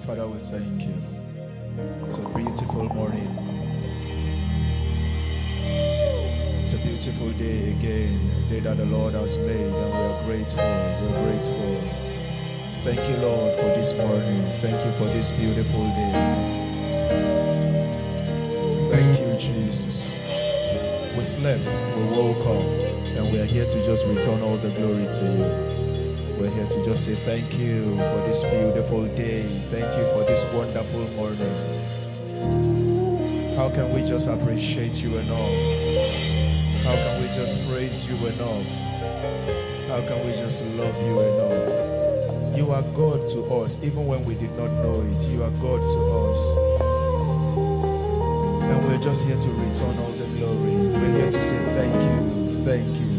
Father, we thank you. It's a beautiful morning. It's a beautiful day again, a day that the Lord has made, and we are grateful. We're grateful. Thank you, Lord, for this morning. Thank you for this beautiful day. Thank you, Jesus. We slept, we woke up, and we are here to just return all the glory to you. We're here to just say thank you for this beautiful day. Thank you for this wonderful morning. How can we just appreciate you enough? How can we just praise you enough? How can we just love you enough? You are God to us, even when we did not know it. You are God to us. And we're just here to return all the glory. We're here to say thank you, thank you,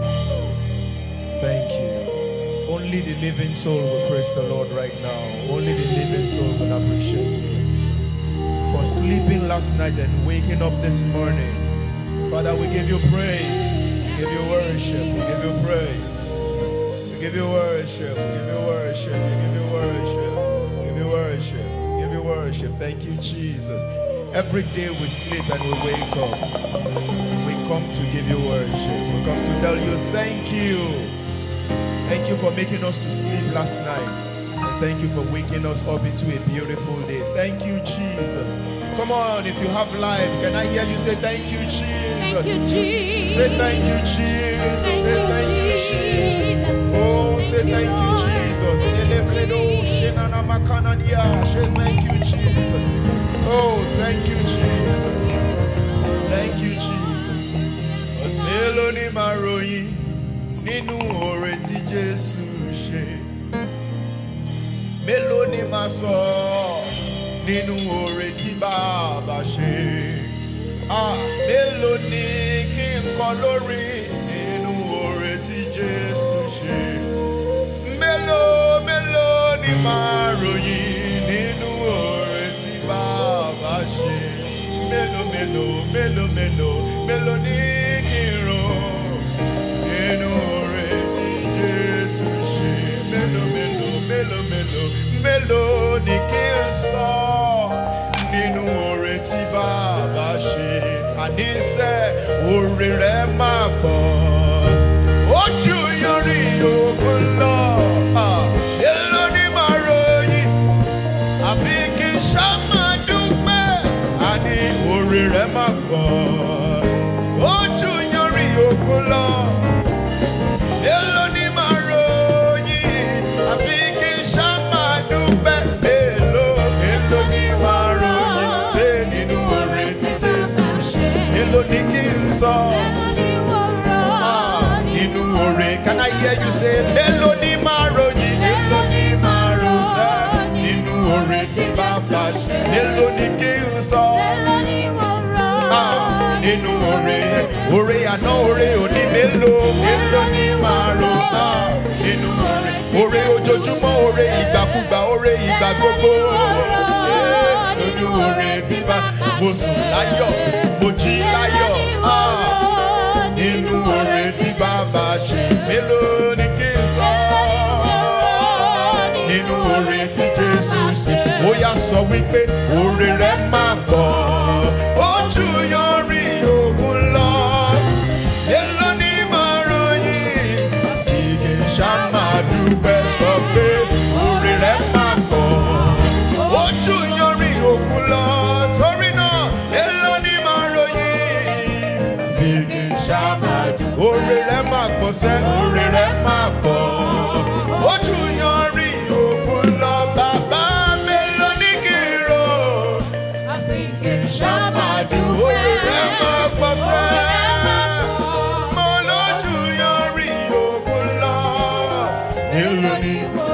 thank you. Only the living soul will praise the Lord right now. Only the living soul will appreciate you for sleeping last night and waking up this morning. Father, we give you praise. We give you worship. We give you praise. We give you worship. We give you worship. We give you worship. We give you worship. We give you worship. Thank you, Jesus. Every day we sleep and we wake up, we come to give you worship. We come to tell you thank you. Thank you for making us to sleep last night. And thank you for waking us up into a beautiful day. Thank you, Jesus. Come on, if you have life, can I hear you say thank you, Jesus? Thank you, Jesus. Say thank you, Jesus. Say thank you, Jesus. Oh, say thank you, Jesus. Say thank you, Jesus. Oh, thank you, Jesus. Thank you, Jesus. Os meloni maroyin nínú oore tí Jésù ṣe. Mélòó ni màá sọ nínú oore tí Bàbá ṣe. Mélòó ni kí n kọ lórí nínú oore tí Jésù ṣe. Mélòó ni màá ròyìn nínú oore tí Bàbá ṣe. Mélòó ni kí n rò nínú oore tí Jésù ṣe. Mélòó ni kí n sọ nínú oore tí Bàbá ṣe. Àníṣe oore rẹ̀ máa pọ̀, ojú yanrí òkun lọ. Mélòó ni màá ròyìn, àfi kí n ṣá máa dúpẹ́. Àní oore rẹ̀ máa pọ̀, ojú yanrí òkun lọ. Mélòó ni màá ròyìn, àfi kí n ṣá máa dúpẹ́. Mélòó ni màá ròyìn, ṣé nínú oore tí Jésù ṣe. Mélòó ni kí n sọ nínú oore. Can I hear you say mélòó ni màá ròyìn, mélòó ni màá ròyìn nínú oore tí Bàbá ṣe. Mélòó ni kí n sọ nínú oore. Oore àná, oore òní, mélòó ni màá rò nínú oore. Oore ojoojúmọ́, oore ìgbàkúgbà, oore ìgbà gbogbo. Nínú oore tí mo sùn láyọ̀, mo jí láyọ̀. Nínú oore tí Bàbá ṣe. Mélòó ni kí n sọ nínú oore tí Jésù ṣe. Ó yá sọ wípé oore rẹ̀ máa pọ̀, ojú yanrí òkun lọ. Mélòó ni màá ròyìn, àfi kí n ṣá máa dúpẹ́. Sọ pé oore rẹ̀ máa pọ̀, ojú yanrí òkun lọ. Torí náà mélòó ni màá ròyìn, àfi kí n ṣá máa dúpẹ́. Oore rẹ̀ máa pọ̀ sẹ́, oore rẹ̀ máa pọ̀, ojú yanrí òkun lọ. Bàbá mélòó ni kí n rò, àfi kí n ṣá máa dúpẹ́. Oore rẹ̀ máa pọ̀ sẹ́, mo lójú yanrí òkun lọ. Mélòó ni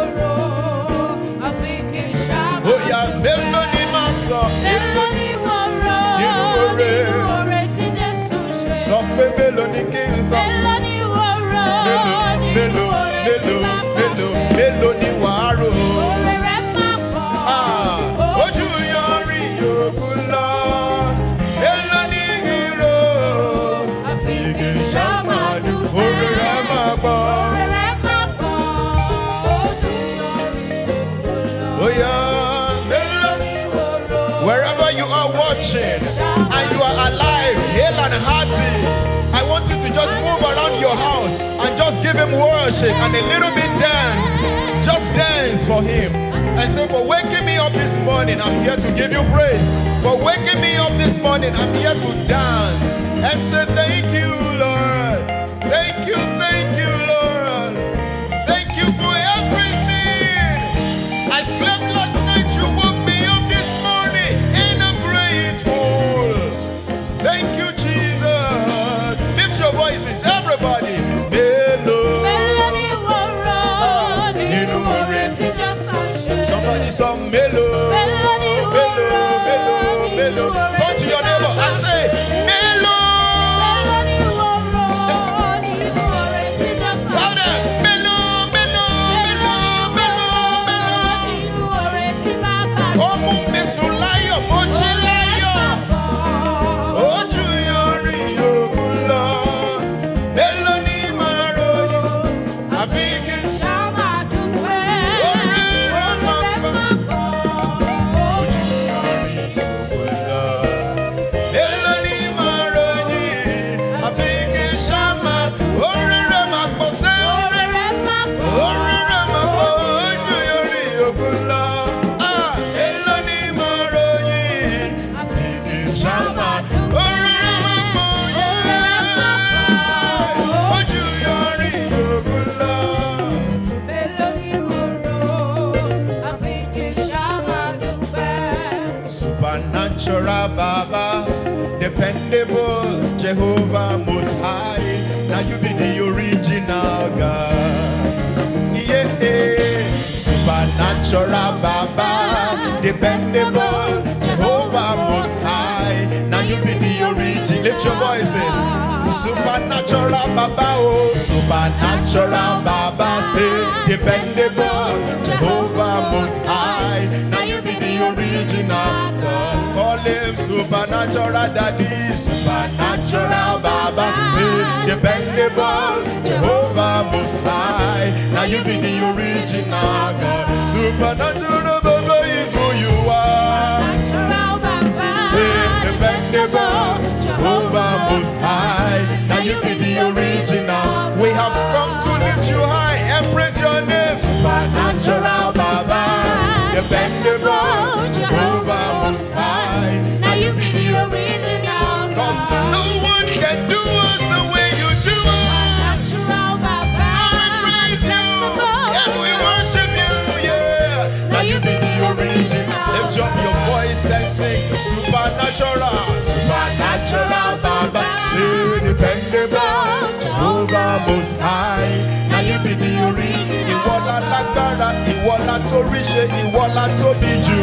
bóyá mélòó ni màá sọ nínú oore. Sọ pé mélòó ni kí n sọ. Mélòó ni wàá rò. Ojú yanrí òkun lọ. Mélòó ni kí n rò, àfi kí n ṣá máa dúpẹ́. Oore rẹ̀ máa pọ̀. Bóyá watching and you are alive, hale and hearty, I want you to just move around your house and just give him worship and a little bit dance. Just dance for him. And say, for waking me up this morning, I'm here to give you praise. For waking me up this morning, I'm here to dance. And say, thank you, Lord. Thank you, Lord. Thank you for everything. I slept last night, you woke me up this morning, and I'm grateful. Thank you, Jesus. Lift your voices, everybody. Somebody some mellow, mellow. Turn to your neighbor and say, mellow. Tell them, mellow. Omu mesulayo, mochilayo. Oju yori yokulo. Mellow ni maroyo. Afiki. Supernatural Baba, dependable Jehovah Most High. Now you be the original God. Yeah. Supernatural Baba, dependable Jehovah Most High. Now you be the original. Lift your voices. Supernatural Baba, oh, supernatural Baba, say dependable Jehovah Most High. Now you be the original God. Call him supernatural Daddy, supernatural Baba, say dependable Jehovah Most High. Now you be the original God. Supernatural Baba is who you are. Say dependable Jehovah Most High. Now you be the original. We have come to lift you high and praise your name. Supernatural Baba, dependable Jehovah Most High. Now you be the original. Cause no one can do us the way you do us. So we praise you and we worship you, yeah. Now you be the original. Lift up your voice and sing supernatural, supernatural Baba, say dependable Jehovah Most High. Now you be the original. Iwola lágbára, Iwola tó ríṣe, Iwola tó bíjú.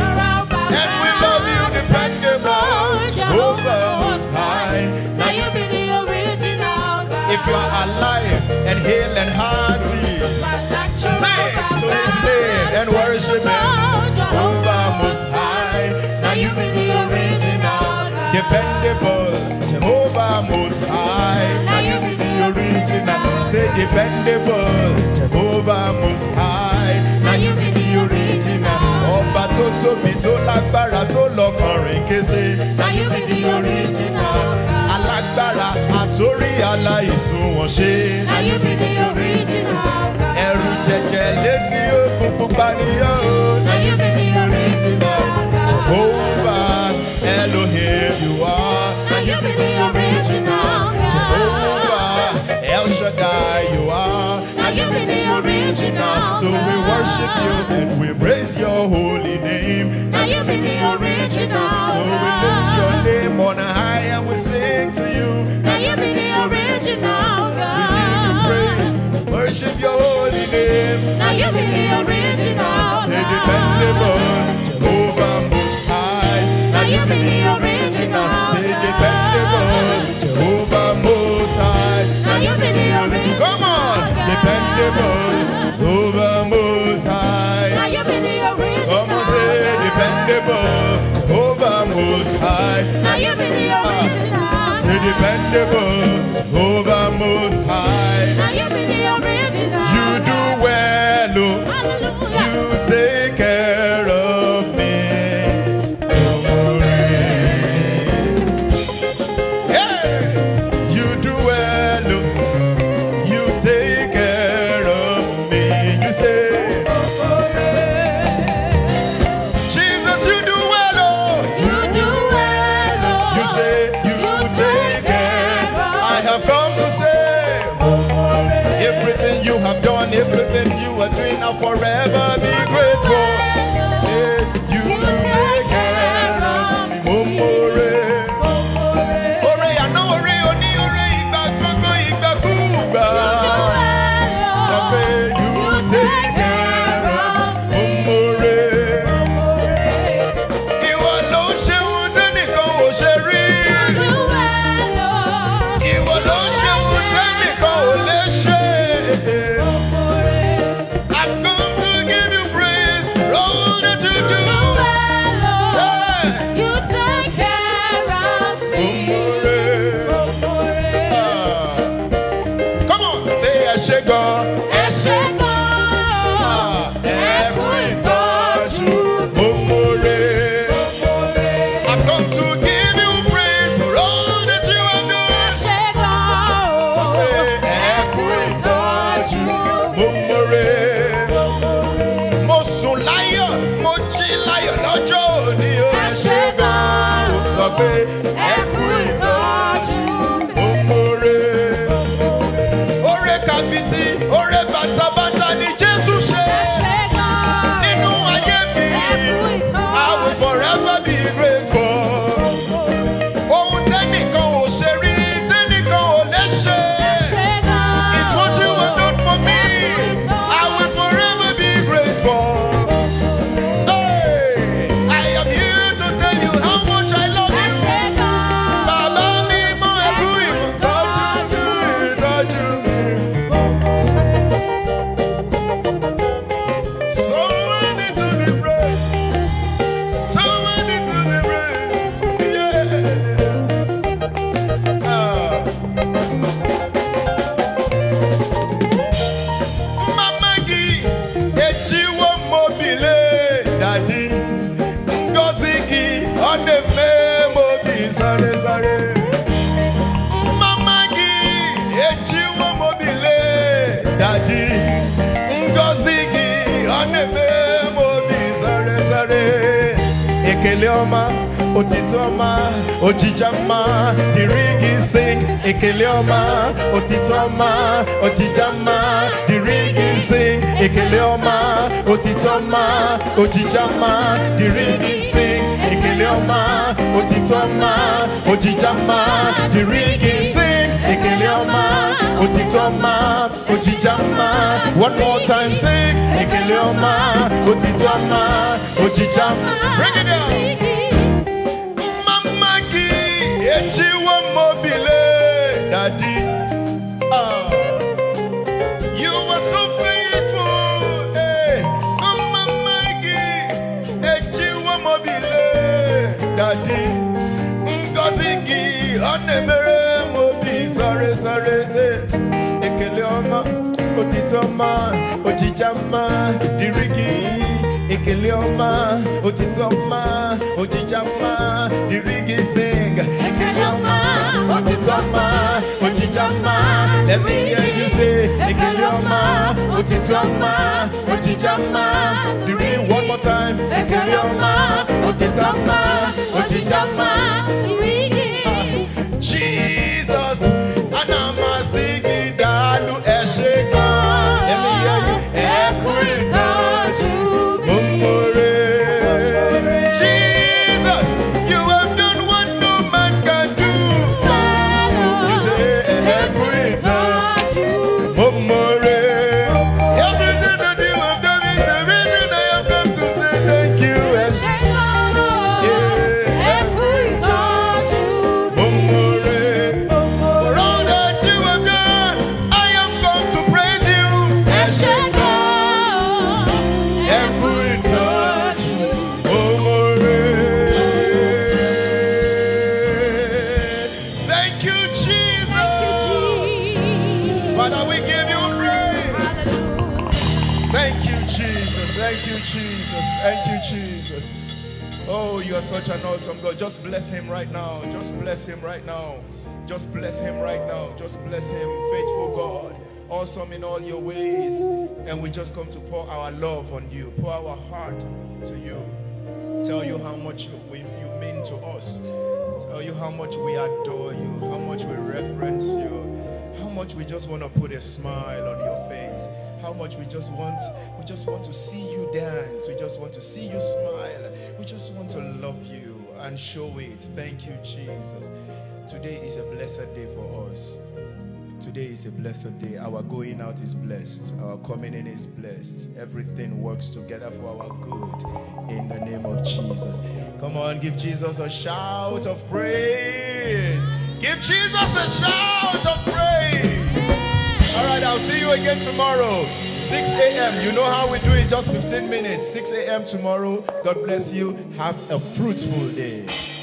And we love you, dependable Jehovah Most High. Now you be the original God. If you are alive and hale and hearty, sing to his name and worship him. Jehovah Most High. Now you be the original God. Dependable Jehovah Most High. Now you be the original. Say dependable Jehovah Most High. Now you be the original. Ọba tó tóbi tó lágbára tó lọ́kànrin kése. Now you be the original. Alágbára àtórí aláìsùn wọ́n ṣe. Now you be the original. Ẹ̀rù jẹ̀jẹ̀ létí òkun pupa nìyẹn o. Now you be the original. Jehovah Elohim you are. Now you be the original. Jehovah El Shaddai you are. Now you be the original. So we worship you and we praise your holy name. Now you be the original. So we lift your name on high and we sing to you. Now you be the original God. We give you praise, worship your holy name. Now you be the original. Say dependable Jehovah Most High. Now you be the original. Say dependable Jehovah Most High. Now you be the original. Come on, dependable Jehovah Most High. Now you be the original. Come on, say dependable Jehovah Most High. Now you be the original. Say dependable Jehovah Most High. Now you be the original. You do well, oh. Hallelujah. You take care of me. you're doing, I'll forever be grateful. Hey, you take care of me. Momore. Ore àná, ore òní, ore ìgbà gbogbo, ìgbà kúùgbà. Sọ pé you take care of me. Momore. Ìwọ ló ṣe ohun tẹ́nìkan ò ṣe rí. Ìwọ ló ṣe ohun tẹ́nìkan ò lè ṣe. I've come to give you praise for all that you do. You take care of me. Come on, say ẹ ṣé gan. Ẹ ṣé gan. Ẹ kú ìtọ́jú. Momore. I've come to give you praise for all that you have Ẹ done. ṣé gan. Ẹ kú ìtọ́jú. Momore. Mo sùn láyọ̀, mo jí láyọ̀ lọ́jọ́ òní o. Ẹ ṣé gan. Sọ pé Ẹ kú ìtọ́jú. Momore. Ore kàbìtì, ore bàtàbàtà ni Jésù ṣe. Ẹ ṣé gan. Nínú ayé mi, Ẹ kú ìtọ́jú. I will forever be grateful. Ohun tẹ́nìkan ò ṣe rí, tẹ́nìkan ò lè ṣe. Ẹ ṣé gan. It's what you have done for me. I will forever be grateful. Hey, I am here to tell you how much I love Ẹ you. ṣé gan. Bàbá mi mọ ẹkú ìtọ́jú mi. So worthy to be praised. So worthy to be praised. Yeah. Mama gi ejiwo mobile dadi. Ngozi gi oneme mobi sare sare. Mama gi ejiwo mobile dadi. Ngozi gi oneme mobi sare sare. Ekele ọma, òtítọ́ ọma, òjìjà ọma, dìrí gị sing. Ekele ọma, òtítọ́ ọma, òjìjà ọma, dìrí gị sing. Ekele ọma, òtítọ́ ọma, òjìjà ọma, dìrí gị sing. Ekele ọma, òtítọ́ ọma, òjìjà ọma, dìrí gị sing. Ekele ọma, òtítọ́ ọma, òjìjà ọma. One more time, sing. Ekele ọma, òtítọ́ ọma, òjìjà ọma. Bring it down. Mama gi ejiwo mobile daddy. You were so faithful. Hey. Mama gi ejiwo mobile daddy. Ngozi gi onemere mobi sare sare se. Ekele ọma, òtítọ́ ọma, òjìjà ọma, dìrí gị. Ekele ọma, òtítọ́ ọma, òjìjà ọma, dìrí gị sing. Ekele ọma, Òtítọ́ ọma, òjìjà ọma, let me hear you say. Ekele ọma, òtítọ́ ọma, òjìjà ọma, dìrí one more time. Ekele ọma, òtítọ́ ọma, òjìjà ọma. Jesus, anamasi gị daalụ ẹ ṣé gan. Let me hear you. Ẹ kú ìtọ́jú. Momore. Jesus, you have done what no man can do. You say, ẹ kú ìtọ́jú. Momore. Everything that you have done is the reason I have come to say thank you. Ẹ ṣé. Momore. For all that you have done, I have come to praise you. Ẹ ṣé. Ẹ kú ìtọ́jú. Momore. Thank you, Jesus. Father, we give you praise. Thank you, Jesus. Thank you, Jesus. Thank you, Jesus. Oh, you are such an awesome God. Just bless him right now. Just bless him right now. Just bless him right now. Just bless him, faithful God. Awesome in all your ways. And we just come to pour our love on you, pour our heart to you. Tell you how much you mean to us. Tell you how much we adore you, how much we reverence you, how much we just want to put a smile on your face, how much we just want to see you dance. We just want to see you smile. We just want to love you and show it. Thank you, Jesus. Today is a blessed day for us. Today is a blessed day. Our going out is blessed. Our coming in is blessed. Everything works together for our good. In the name of Jesus. Come on, give Jesus a shout of praise. Give Jesus a shout of praise. All right, I'll see you again tomorrow. 6 a.m. You know how we do it, just 15 minutes. 6 a.m. tomorrow. God bless you. Have a fruitful day.